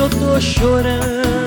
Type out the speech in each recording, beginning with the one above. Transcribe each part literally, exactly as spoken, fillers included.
eu tô chorando,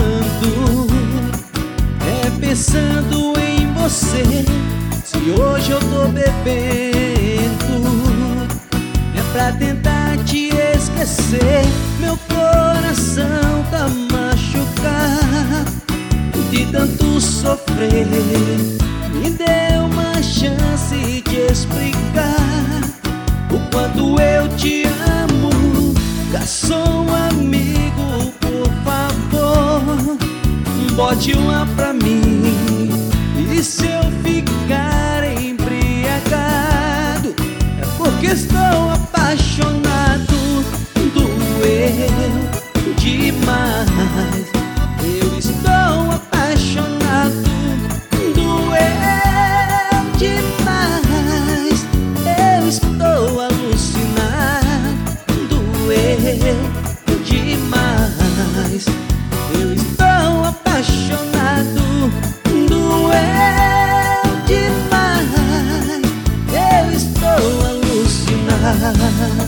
é pensando em você. Se hoje eu tô bebendo, é pra tentar te esquecer. Meu coração tá machucado de tanto sofrer. Me dê uma chance de explicar o quanto eu te amo. Garçom amigo, por favor, bote uma pra mim. E se eu ficar embriagado, é porque estou apaixonado. Doeu demais, eu estou apaixonado. Doeu demais, eu estou alucinado. Doeu demais, eu estou apaixonado. Doeu demais, eu estou alucinado.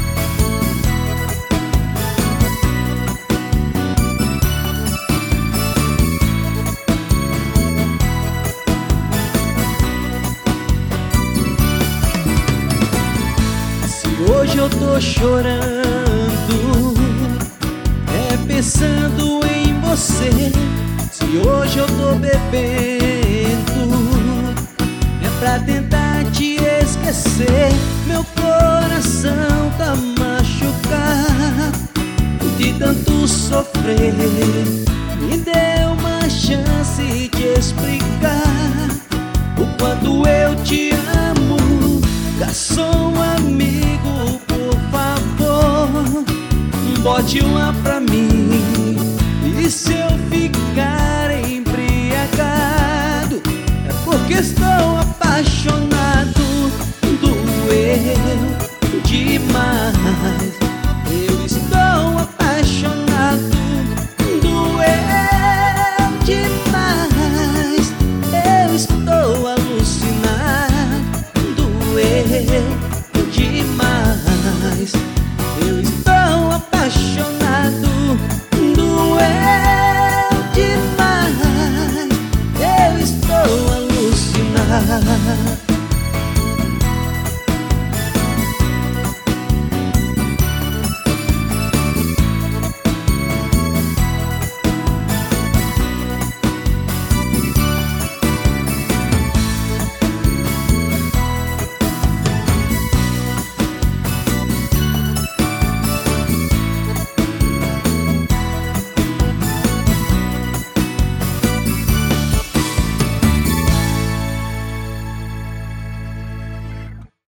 Hoje eu tô chorando, é pensando em você. Se hoje eu tô bebendo, é pra tentar te esquecer. Meu coração tá machucado de tanto sofrer. Me dê uma chance de explicar o quanto eu te amo. Garçom amigo, por favor, bote uma pra mim. E se eu ficar embriagado, é porque estou apaixonado. Doeu demais, eu estou apaixonado. Doeu demais, eu estou alucinado. Doeu demais, eu estou apaixonado. Doeu demais, eu estou alucinado.